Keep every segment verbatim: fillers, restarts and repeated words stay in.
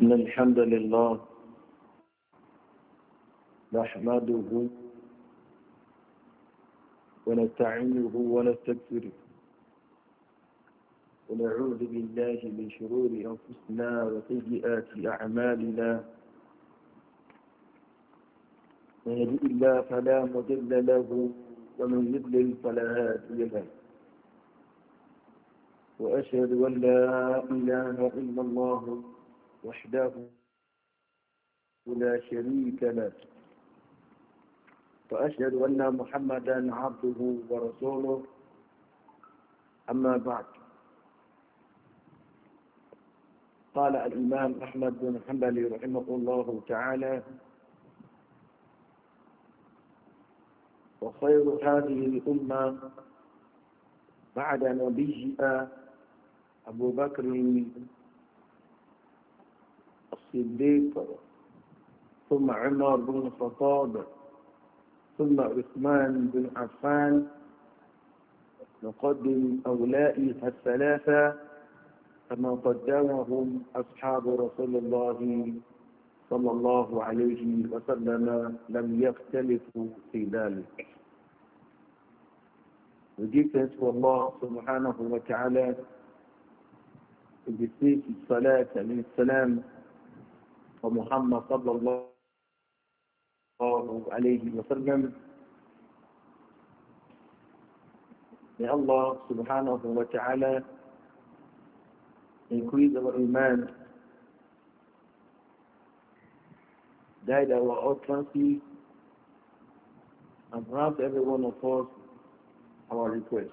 إن الحمد لله نحمده ونستعينه ونستغفره ونعوذ بالله من شرور أنفسنا وسيئات أعمالنا من يهده الله فلا مضل له ومن يضلل فلا هادي له وأشهد أن لا إله إلا الله وحده لا شريك له وأشهد أن محمدا عبده ورسوله أما بعد. قال الإمام أحمد بن حنبل رحمه الله تعالى: وخير هذه الأمة بعد نبيها أبو بكر الصديق ثم عمر بن الخطاب ثم عثمان بن عفان، نقدم أولئك الثلاثة كما قدمهم أصحاب رسول الله صلى الله عليه وسلم لم يختلفوا في ذلك. We give thanks to Allah subhanahu wa ta'ala. We beseech His salat and His salam for Muhammad sallallahu alayhi wa sallam. May Allah subhanahu wa ta'ala increase our iman, guide our utterances, and grant every one of us our request.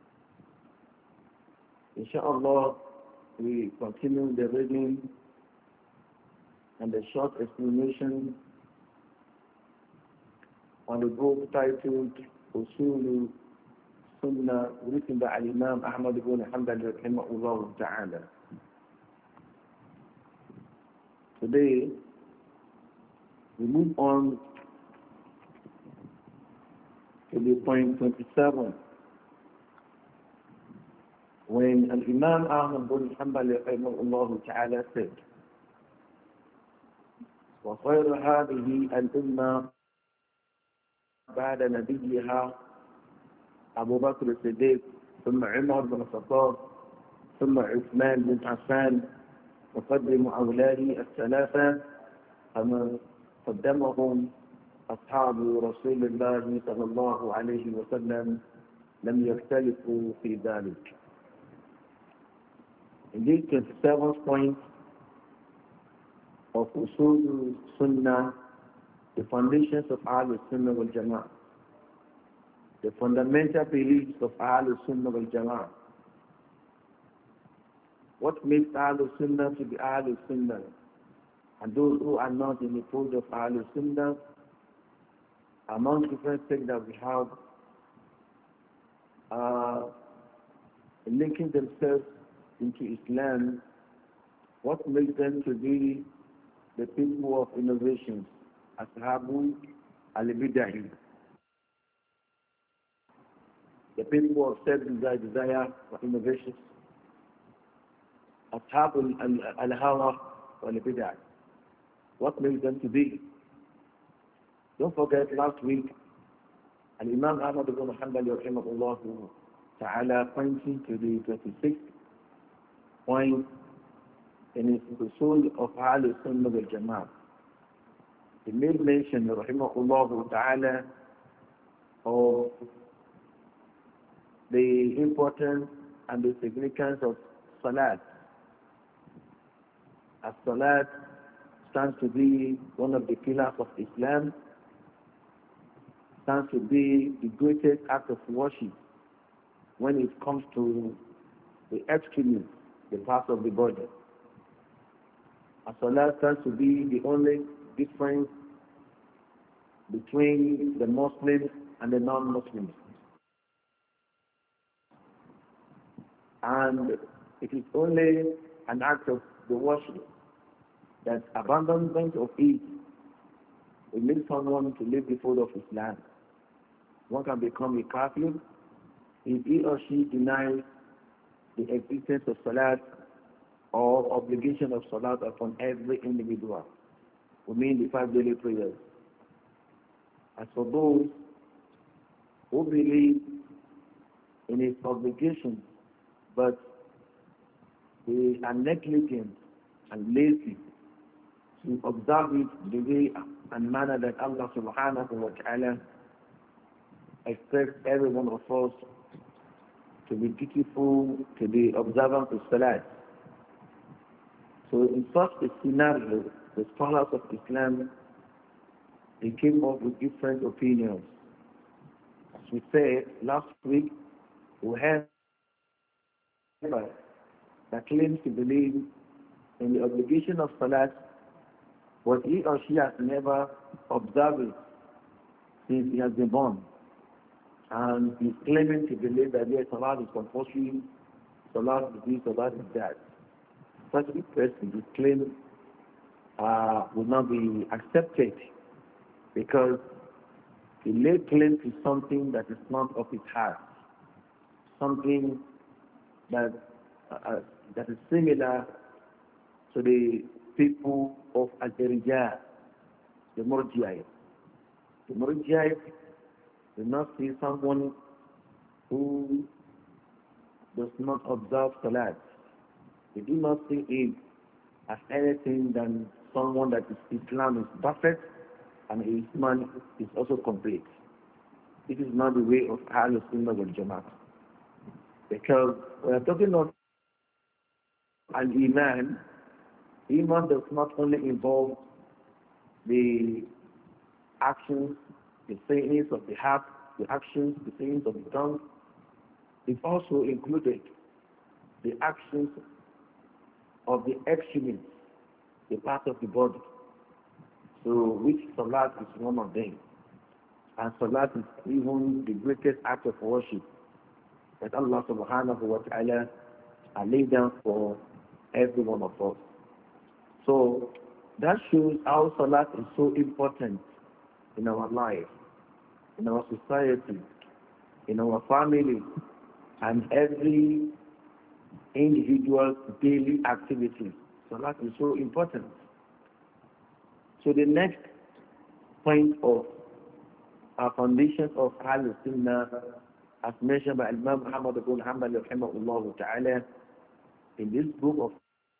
Inshallah, we continue the reading and the short explanation on the book titled Usul Sunnah, written by Imam Ahmad ibn Hanbal rahimahullah ta'ala. Today, we move on to the point twenty-seven, when Al-Imam Ahmad bin Hanbal rahimahullah ta'ala said, وَخَيْرُ هَذِهِ الْأُمَّةِ بعد نبيها أبو بكر الصديق ثم عمر بن الخطاب ثم عثمان بن عفان، وقدم أولئك الثلاثة كما قدمهم أصحاب رسول الله صلى الله عليه وسلم لم يختلفوا في ذلك. In this twenty-seventh point of Usul Sunnah, the foundations of Ahlul Sunnah wal Jama'ah, the fundamental beliefs of Ahlul Sunnah wal Jama'ah. What makes Ahlul Sunnah to be Ahlul Sunnah, and those who are not in the fold of Ahlul Sunnah, among different things that we have, uh, linking themselves into Islam, what makes them to be the people of innovations, Ashabu al-Bidahi, the people of self-desire, desire for innovations, Ashabu al-Hawa wal-Bidahi. What makes them to be? Don't forget, last week, Al-Imam Ahmad ibn Hanbal rahimahullah ta'ala pointing to the twenty-sixth point in his usul of Ahlul Sunnah wal Jama'ah. He made mention, rahimahullah ta'ala, of the importance and the significance of Salat. As Salat stands to be one of the pillars of Islam, stands to be the greatest act of worship when it comes to the extremities, the parts of the body. As Salah stands to be the only difference between the Muslims and the non-Muslims. And it is only an act of the worship that abandonment of it will make someone to live the fold of Islam. One can become a kafir if he or she denies the existence of Salat or obligation of salat upon every individual. We mean the five daily prayers. As for those who believe in its obligation, but they are negligent and lazy to observe it the way and manner that Allah subhanahu wa ta'ala expects every one of us to be dutiful to the observance of Salat. So in such a scenario, the scholars of Islam, they came up with different opinions. As we said last week, we have that claims to believe in the obligation of Salat, but he or she has never observed it since he has been born. And he's claiming to believe that yes, Salat is compulsory, Salat is this, Salat is that. Such a person, his claim uh, will not be accepted because he laid claim to something that is not of his heart, something that uh, that is similar to the people of Al-Irja, the Murji'ah. The Murji'ah do not see someone who does not observe Salat. They do not see it as anything than someone that is Islam is perfect and his Islam is also complete. This is not the way of Ahlul Sunnah wal Jama'ah. Because we are talking about Al-Iman. Iman does not only involve the actions, the sayings of the heart, the actions, the sayings of the tongue. It also included the actions of the excrements, the part of the body. So which Salat is one of them. And Salat is even the greatest act of worship that Allah subhanahu wa ta'ala has laid down for every one of us. So that shows how Salat is so important in our life, in our society, in our family, and every individual's daily activities. Salat is so important. So the next point of our foundations of Ahlul Sunnah, as mentioned by Imam Muhammad ibn Hanbal rahimahullah ta'ala in this book of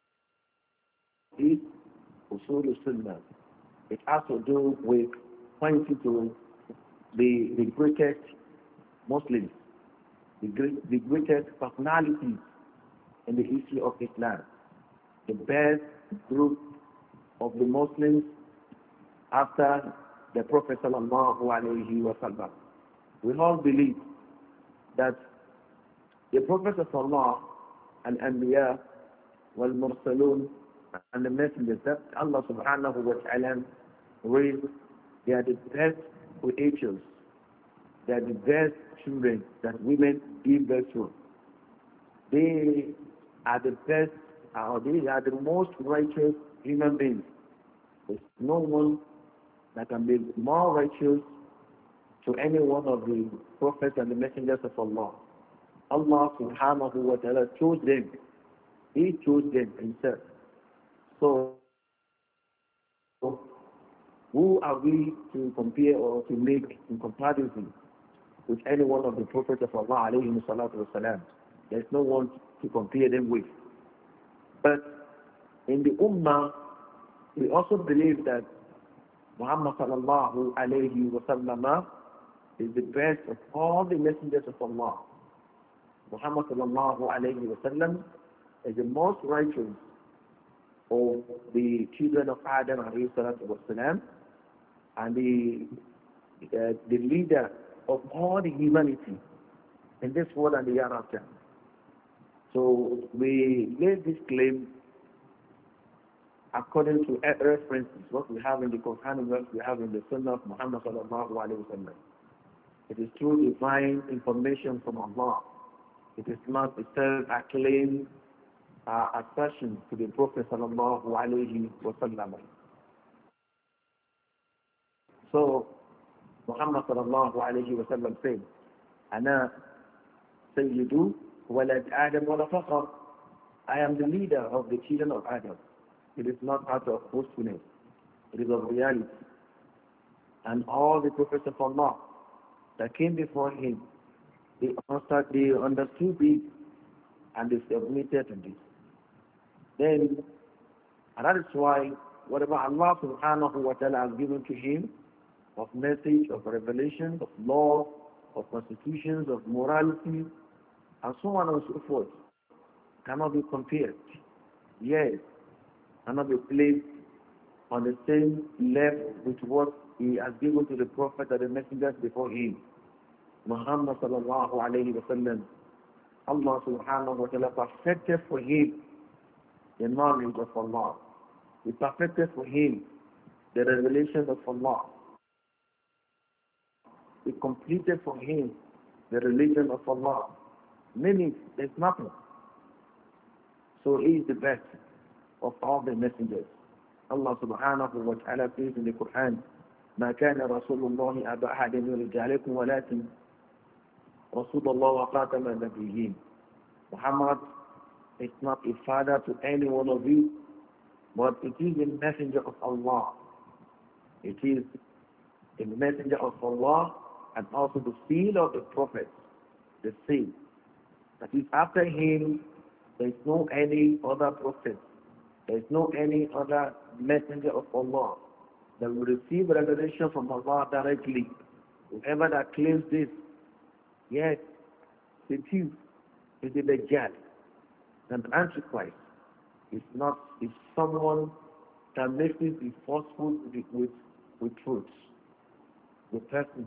is Usul Sunnah. It has to do with pointing to the, the greatest Muslims, the, great, the greatest personalities in the history of Islam, the best group of the Muslims after the Prophet sallallahu alaihi wasallam. We all believe that the Prophet of Allah, Al-Anbiya, Wal-Mursalun, and the messengers that Allah subhanahu wa ta'ala raised, they are the best creatures. They are the best children that women give birth to. They are the best, or they are the most righteous human beings. There's no one that can be more righteous to any one of the prophets and the messengers of Allah. Allah subhanahu wa ta'ala chose them. He chose them himself. So, who are we to compare or to make in comparison with any one of the prophets of Allah alayhi salatu wasalam? There's no one to compare them with. But in the Ummah, we also believe that Muhammad sallallahu alayhi wa sallam is the best of all the messengers of Allah. Muhammad sallallahu alayhi wa sallam is the most righteous of the children of Adam alayhi salatu wa salam, and the, uh, the leader of all the humanity in this world and the hereafter. So we made this claim according to references, what we have in the Quran and what we have in the Sunnah of Muhammad sallallahu alayhi wa sallam. It is true divine information from Allah. It is not a self-acclaimed uh, assertion to the Prophet sallallahu alayhi wa sallam. So Muhammad sallallahu alayhi wa sallam said, "Ana sayyidu walad Adam wala faqar." I am the leader of the children of Adam. It is not out of boastfulness. It is of reality. And all the prophets of Allah that came before him, they understood, they understood this and they submitted to this. Then, and that is why whatever Allah subhanahu wa ta'ala has given to him of message, of revelation, of law, of constitutions, of morality, and so on and so forth, cannot be compared. Yes, cannot be placed on the same level with what he has given to the Prophet and the messengers before him. Muhammad sallallahu alayhi wa sallam, Allah subhanahu wa ta'ala perfected for him the knowledge of Allah. He perfected for him the revelation of Allah. He completed for him the religion of Allah. Meaning, there's nothing. So he is the best of all the messengers. Allah subhanahu wa ta'ala says in the Quran, ما كان رسول الله أبا أحد من رجالكم ولكن رسول الله وخاتم النبيين. Muhammad is not a father to any one of you, but it is a messenger of Allah. It is a messenger of Allah and also the seal of the Prophet, the seal. That is, after him, there is no any other prophet, there is no any other messenger of Allah that will receive revelation from Allah directly. Whoever that claims this, yes, it is, it is a Dajjal. And Antichrist is not, is someone that makes it be forceful with, with, with truth. The person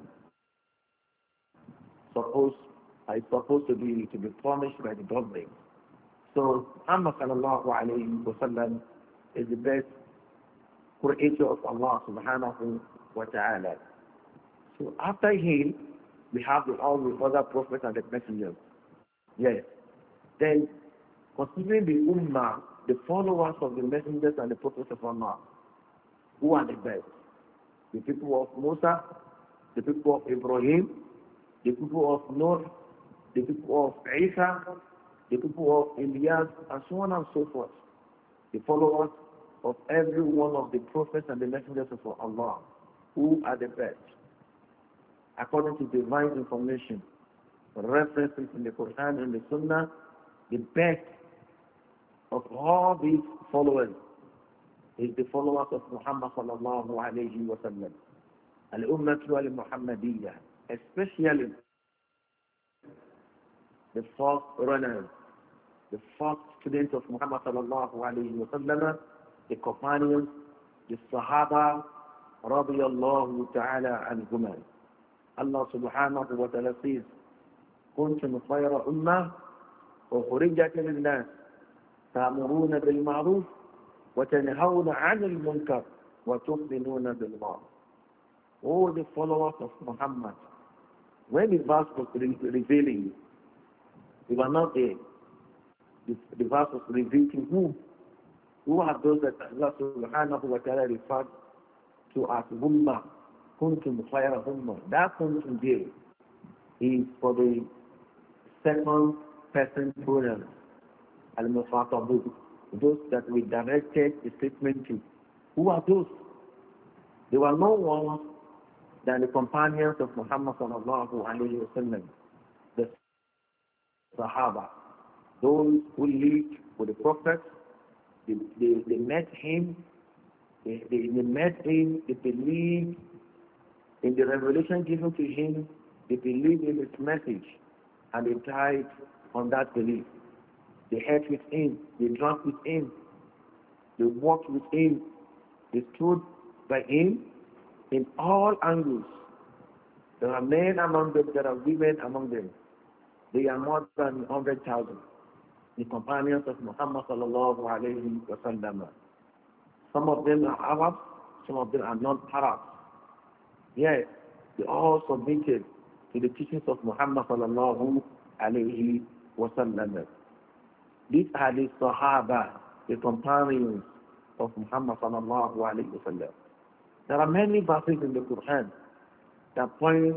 supposed, is supposed to be, to be punished by the government. So Muhammad sallallahu alayhi wa sallam is the best creator of Allah subhanahu wa ta'ala. So after him, we have the, all the other prophets and the messengers. Yes. Then, considering the ummah, the followers of the messengers and the prophets of Allah, who are the best? The people of Musa, the people of Ibrahim, the people of Noah, the people of Isa, the people of Ilyas, and so on and so forth. The followers of every one of the prophets and the messengers of Allah, who are the best, according to divine information, references in the Quran and the Sunnah, the best of all these followers is the followers of Muhammad sallallahu alayhi wa sallam. Al-Ummatu al-Muhammadiyya, especially the first runners, the first students of Muhammad sallallahu alayhi wa sallam, the companions, the Sahaba, radiyallahu ta'ala anhumah. Allah subhanahu wa ta'ala says, كنتم خير أمة وخرجت للناس تأمرون بالمعروف وتنهون عن المنكر وتؤمنون بالله. All the followers of Muhammad, when the verse was revealing, they were not there. The, the verse was revealing who? Who are those that Allah subhanahu wa ta'ala referred to as Ummah? Kuntum khayra Ummah. That kuntum there is for the second person pronoun, al-mukhatabu, those that we directed the statement to. Who are those? They were no one than the companions of Muhammad sallallahu alayhi wa sallam, the Sahaba, those who lived with the Prophet. They, they, they met him, they, they, they met him, they believed in the revelation given to him, they believed in his message, and they died on that belief. They ate with him, they drank with him, they walked with him, they stood by him in all angles. There are men among them, there are women among them. They are more than one hundred thousand. The companions of Muhammad sallallahu alayhi wa sallam. Some of them are Arabs, some of them are not Arabs. Yes, they all submitted to the teachings of Muhammad sallallahu alayhi wa sallam. These are the Sahaba, the companions of Muhammad sallallahu alayhi wa sallam. There are many verses in the Quran that point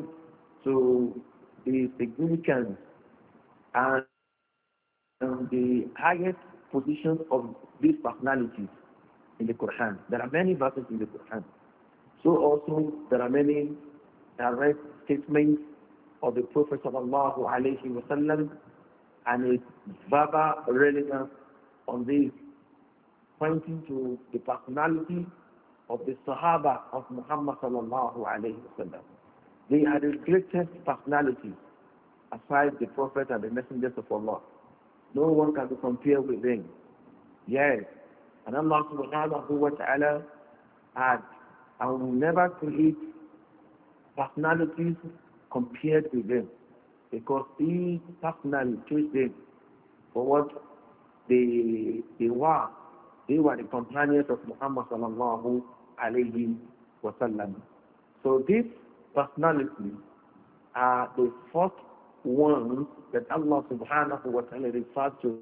to the significance and the highest positions of these personalities in the Quran. There are many verses in the Quran. So also there are many direct statements of the Prophet sallallahu alaihi wasallam and its verbal relevance on this, pointing to the personality of the Sahaba of Muhammad sallallahu alaihi wasallam. They are the greatest personalities aside the Prophet and the messengers of Allah. No one can be compared with them. Yes. And Allah subhanahu wa ta'ala had and will never create personalities compared with them, because He personally chose them for what they, they were. They were the companions of Muhammad sallallahu alayhi wa sallam. So these personalities are the first ones that Allah subhanahu wa ta'ala refers to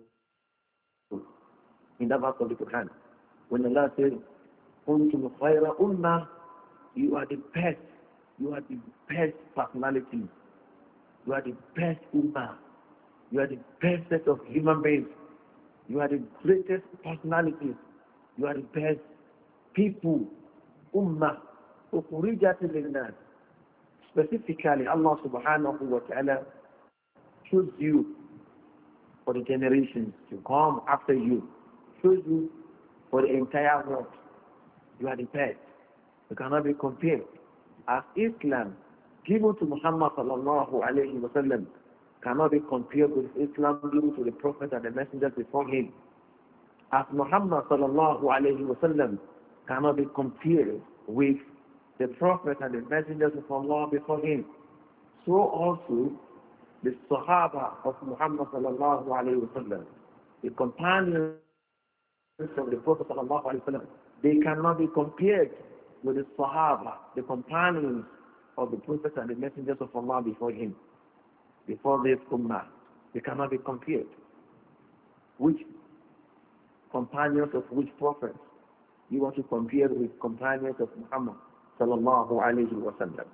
in the verse of the Quran. When Allah says, Kuntum khayra ummah, you are the best, you are the best personality, you are the best ummah, you are the best set of human beings, you are the greatest personalities, you are the best people, ummah, ukhrijat lin-nas. Specifically, Allah subhanahu wa ta'ala chose you for the generations to come after you, chose you for the entire world. You are the best. You cannot be compared. As Islam given to Muhammad sallallahu alayhi wa sallam cannot be compared with Islam given to the Prophet and the messengers before him. As Muhammad sallallahu alayhi wa sallam cannot be compared with the Prophet and the messengers of Allah before him. So also the Sahaba of Muhammad sallallahu alayhi wa sallam, the companions of the Prophet sallallahu alayhi wa sallam, they cannot be compared with the Sahaba, the companions of the Prophet and the messengers of Allah before him, before this Ummah. They cannot be compared. Which companions of which prophets you want to compare with companions of Muhammad sallallahu alayhi wa sallam?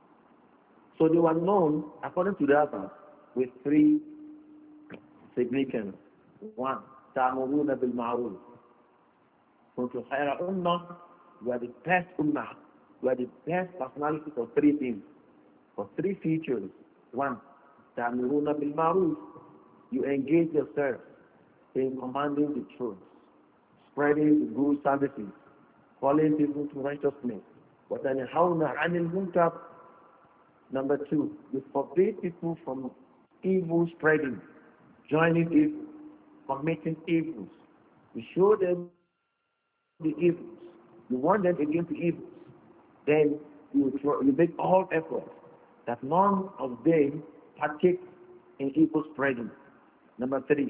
So they were known, according to the others, with three significance. One, ta'muruna bil ma'ruf. Kuntum khayra ummah, you are the best ummah. You are the best personality for three things, for three features. One, ta'muruna bil ma'ruf. You engage yourself in commanding the truth, spreading the good services, calling people to righteousness. But then hawna anil munkar. Number two, you forbid people from evil spreading, joining evil, committing evils. You show them the evils. You warn them against the evils. Then you, you make all efforts that none of them partake in evil spreading. Number three,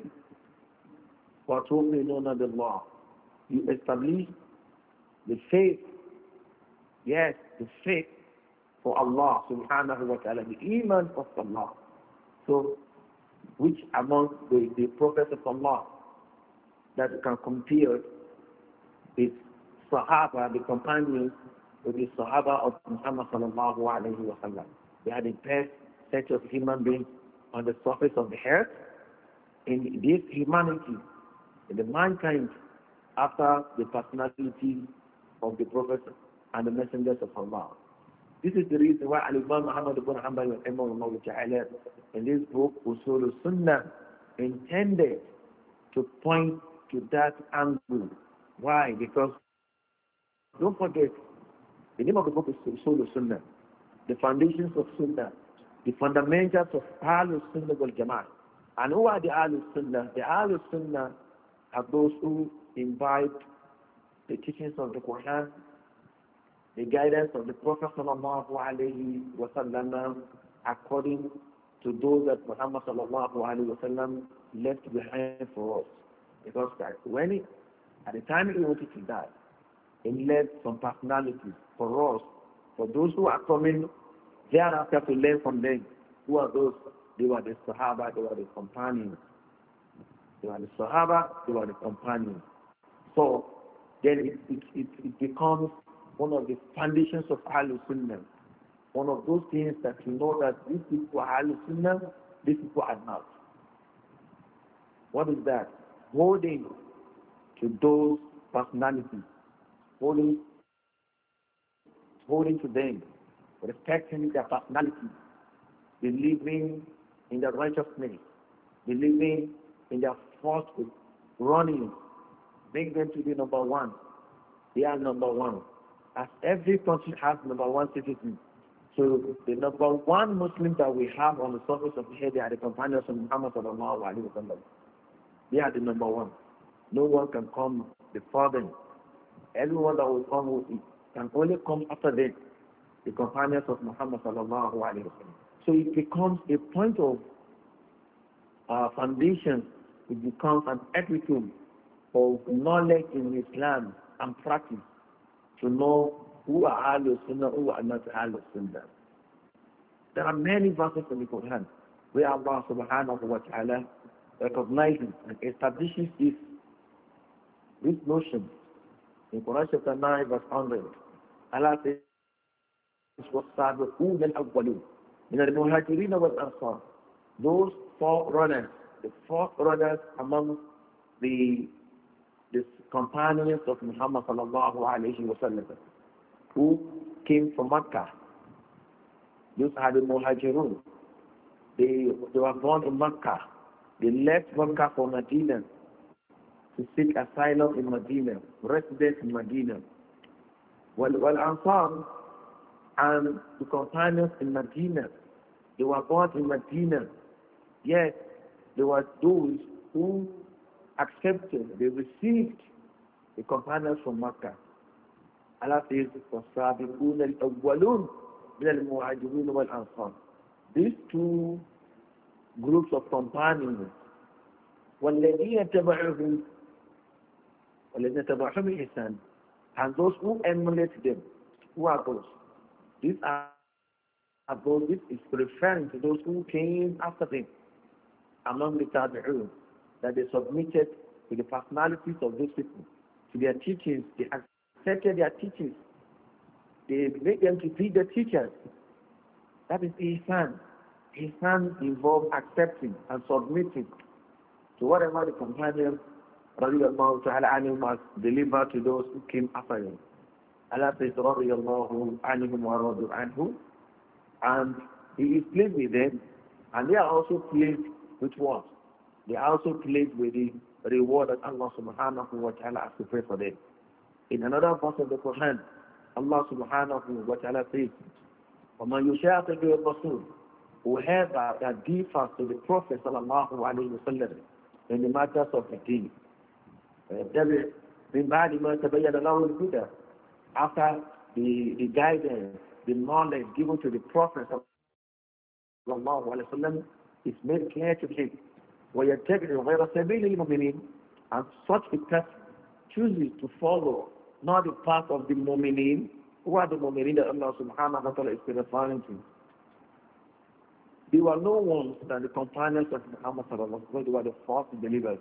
وَتُؤْمِنُونَ بِاللَّهِ. You establish the faith, yes, the faith for Allah subhanahu wa ta'ala, the iman of Allah. So, which among the, the prophets of Allah that can compare is Sahaba, the companions with the Sahaba of Muhammad sallallahu alayhi wa sallam. They are the best set of human beings on the surface of the earth in this humanity, in the mankind, after the personality of the Prophet and the messengers of Allah. This is the reason why Al-Imam Muhammad ibn Hanbal in this book, Usul al-Sunnah, intended to point to that angle. Why? Because, don't forget, the name of the book is Usul al-Sunnah, the foundations of Sunnah, the fundamentals of Ahlul Sunnah wal Jama'ah. And who are the Ahlul Sunnah? The Ahlul Sunnah are those who imbibe the teachings of the Quran, the guidance of the Prophet sallallahu alayhi wa sallam, according to those that Muhammad sallallahu alayhi wa sallam left behind for us. Because when he, at the time he wanted to die, he left some personalities for us, for those who are coming thereafter to learn from them. Who are those? They were the Sahaba, they were the companions. They were the Sahaba, they were the companions. So then it, it, it, it becomes one of the foundations of Ahlul Sunnah. One of those things that you know that these people are Ahlul Sunnah, these people are not. What is that? Holding to those personalities, holding, holding to them, respecting their personality, believing in their righteousness, believing in their first running, make them to be number one. They are number one. As every country has number one citizen. So the number one Muslim that we have on the surface of the head, they are the companions of Muhammad sallallahu alaihi wasallam. They are the number one. No one can come before them. Everyone that will come will, can only come after them. The companions of Muhammad sallallahu alaihi wasallam. So it becomes a point of uh, foundation. It becomes an epitome of knowledge in Islam and practice to know who are Ahlul Sunnah, who are not Ahlul Sunnah. There are many verses in the Quran where Allah subhanahu wa ta'ala recognizes and establishes this, this notion. In Quran chapter nine verse one hundred, Allah says, وَالصَّابِقُونَ الْأَوَّلُونَ مِنَ الْمُهَاجِرِينَ وَالْأَنصَارِ. Those four runners, the four runners among the, the companions of Muhammad sallallahu alayhi wa sallam, who came from Makkah. Those are the Muhajirun. They, they were born in Makkah. They left Makkah for Medina to seek asylum in Medina, residence in Medina. Well, well, Ansar and the companions in Medina, they were born in Medina. Yet, there were those who accepted, they received the companions from Makkah. Allah says, وَالسَّابِقُونَ الْأَوَّلُونَ مِنَ الْمُهَاجِرِينَ وَالْأَنصَارِ. These two groups of companions, وَالَّذِينَ تَبَعُهُمْ وَالَّذِينَ تَبَعُهُمْ بِإِحْسَانٍ, and those who emulate them. Who are those? These are, are those, this is referring to those who came after them, among the Tabi'un, that they submitted to the personalities of those people, to their teachings. They accepted their teachings. They made them to be the teachers. That is Ihsan. Ihsan involves accepting and submitting to whatever the companions radiallahu ta'ala anhum has delivered to those who came after them. Allah says radiallahu anhum wa radu anhu, and He is pleased with them, and they are also pleased with what? They are also pleased with the reward that Allah subhanahu wa ta'ala has prepared for them. In another verse of the Quran, Allah subhanahu wa ta'ala says, وَمَنْ يُشَاقِقِ الرَّسُولِ, whoever that differs to the Prophet sallallahu alayhi wa sallam in the matters of the deen, مِنْ بَعْدِ مَا تَبَيَّنَ لَهُ الْهُدَى, after the, the guidance, the knowledge given to the Prophet sallallahu alayhi wa sallam is made clear to him, وَيَتَّبِعُ غَيْرَ سَبِيلِ الْمُؤْمِنِينَ, and such a person chooses to follow not the path of the mu'mineen. Who are the mu'mineen that Allah subhanahu wa ta'ala is referring to? They were no ones than the companions of Muhammad sallallahu alaihi wasallam. They were the first believers.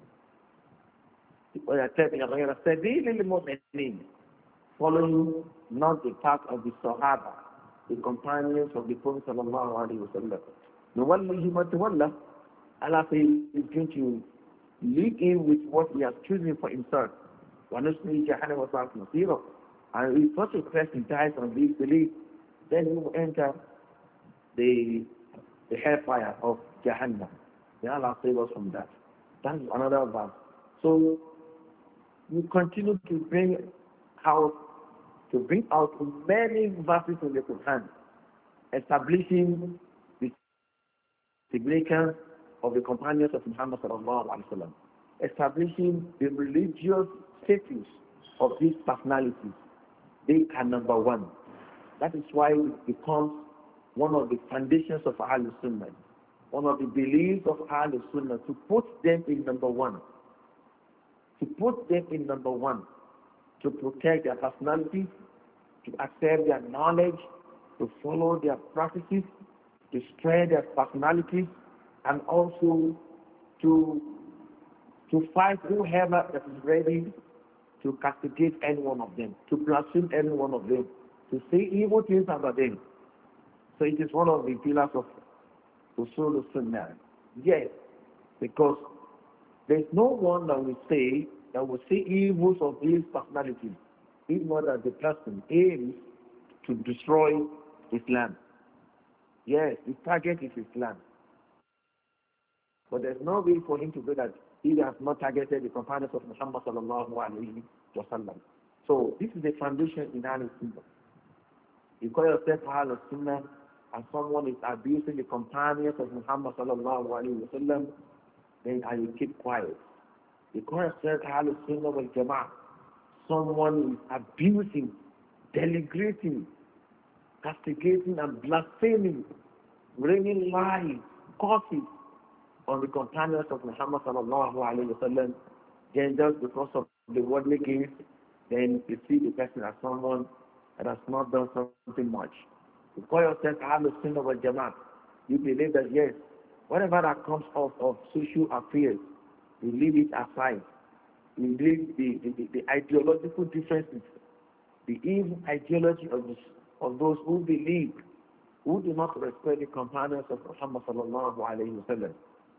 وَيَتَّبِعُ غَيْرَ سَبِيلِ الْمُؤْمِنِينَ, following not the path of the Sahaba, the companions of the Prophet sallallahu alaihi wasallam. نُوَلِّهِ مَا تَوَلَّى, Allah says is going to lead him with what he has chosen for himself. وَنُسْلِهِ جَهَنَّمَ وَسَاءَتْ مَصِيرًا, and if such a person dies on this belief, then he will enter the the hellfire of Jahannam. May Allah save us from that. That is another verse. So we continue to bring out to bring out many verses in the Quran establishing the significance of the companions of Muhammad sallallahu alaihi wasallam, establishing the religious status of these personalities. They are number one. That is why it becomes one of the foundations of Ahlul Sunnah, one of the beliefs of Ahlul Sunnah, to put them in number one. To put them in number one. To protect their personalities, to accept their knowledge, to follow their practices, to spread their personalities, and also to, to fight whoever that is ready to castigate any one of them, to blaspheme any one of them, to say evil things about them. So it is one of the pillars of Usul Sunnah. Yes, because there is no one that will say that will see evils of these personalities, if not that the person aims to destroy Islam. Yes, his target is Islam. But there's no way for him to do that he has not targeted the companions of Muhammad sallallahu alayhi wa sallam. So this is the foundation in Ahlul Sunnah. You call yourself Ahlul Sunnah and someone is abusing the companions of Muhammad sallallahu alayhi wa sallam, then I will keep quiet. You call yourself Ahlul Sunnah wal Jama'ah, someone is abusing, denigrating, castigating and blaspheming, bringing lies, curses on the companions of Muhammad sallallahu alayhi wa sallam, then just because of the worldly gains, then you see the person as someone that has not done something much. You call yourself Ahlul Sunnah wal Jama'ah. You believe that yes, whatever that comes out of social affairs, you leave it aside. You leave the, the, the, the ideological differences, the evil ideology of, this, of those who believe, who do not respect the companions of Muhammad sallallahu alayhi wa sallam.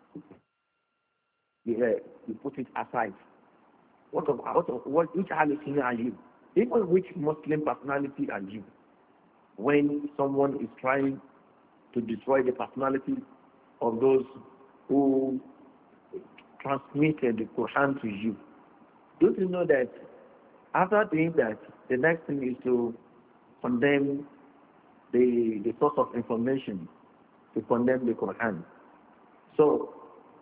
You, uh, you put it aside. What of, what of what, which Ahlul Sunnah are you? Even which Muslim personality are you? When someone is trying to destroy the personality of those who transmitted the Quran to you, don't you know that after doing that, the next thing is to condemn the, the source of information, to condemn the Quran? So,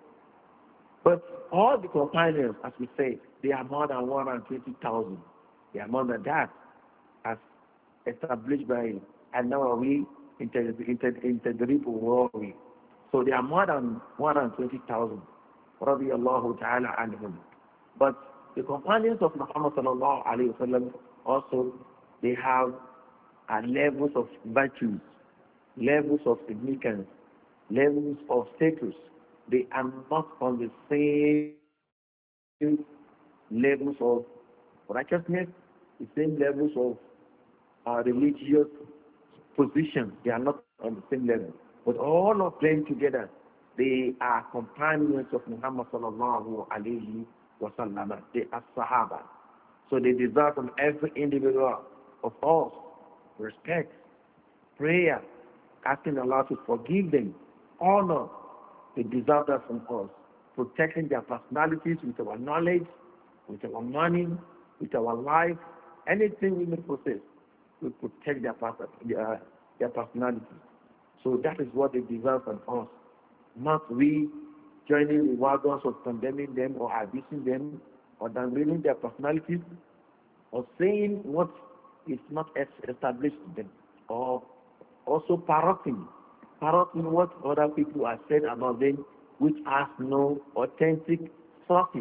but all the companions, as we say, they are more than one hundred twenty thousand. They are more than that, as established by An-Nawawi in Tadrib al-Rawi. So they are more than one hundred twenty thousand. Radiyallahu ta'ala anhum. But the companions of Muhammad sallallahu alayhi wa sallam also, they have uh, levels of virtues, levels of significance, levels of status. They are not on the same levels of righteousness, the same levels of uh, religious position. They are not on the same level. But all of them together, they are companions of Muhammad sallallahu alayhi wa sallam. They are Sahaba. So they deserve from every individual of us respect, prayer, asking Allah to forgive them, honor. They deserve that from us. Protecting their personalities with our knowledge, with our money, with our life, anything we may possess, we protect their, their, their personality. So that is what they deserve from us. Not we joining the wagons of condemning them or abusing them or downgrading their personalities or saying what is not established to them, or also parroting, parroting what other people have said about them which has no authentic sources.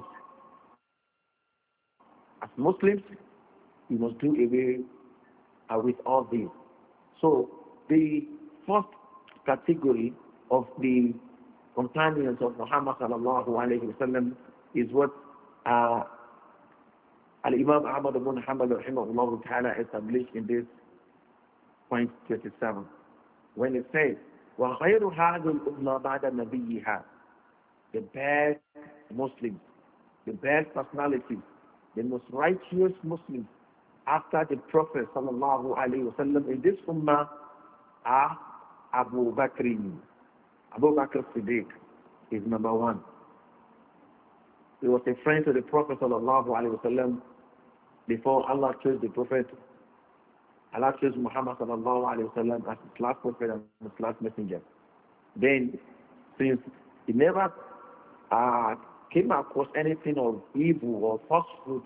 As Muslims, we must do away uh, with all this. So the first category of the companions of Muhammad sallallahu alayhi wa sallam is what uh, Al-Imam Ahmad ibn Hanbal rahimahullah ta'ala established in this point twenty-seven, when it says, وَخَيْرُ هَذِهِ الْأُمَّةِ بَعْدَ نَبِيِّهَا, the best Muslims, the best personalities, the most righteous Muslims after the Prophet sallallahu alayhi wa sallam in this ummah are Abu Bakr. Abu Bakr Siddiq is number one. He was a friend to the Prophet sallallahu alayhi wa sallam before Allah chose the Prophet. Allah chose Muhammad sallallahu alayhi wa sallam as his last Prophet and his last messenger. Then, since he never uh, came across anything of evil or falsehood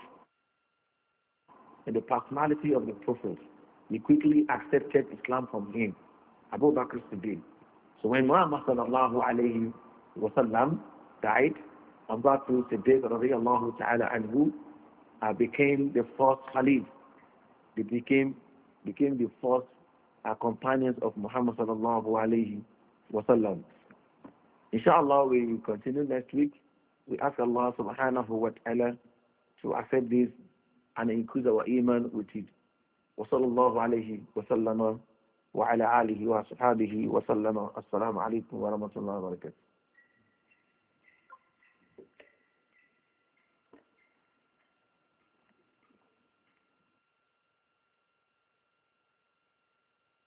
in the personality of the Prophet, he quickly accepted Islam from him, Abu Bakr Siddiq. So when Muhammad sallallahu alayhi wa sallam died, Abu Bakr Siddiq radiyallahu ta'ala anhu uh, became the first Khalif. They became became the first uh, companions of Muhammad sallallahu alayhi wa sallam. Inshallah, we will continue next week. We ask Allah subhanahu wa ta'ala to accept this and increase our iman with it. Wa sallallahu alayhi wa sallama wa ala alihi wa ashabihi wa sallama. Assalamu alaikum wa rahmatullahi wa barakatuh.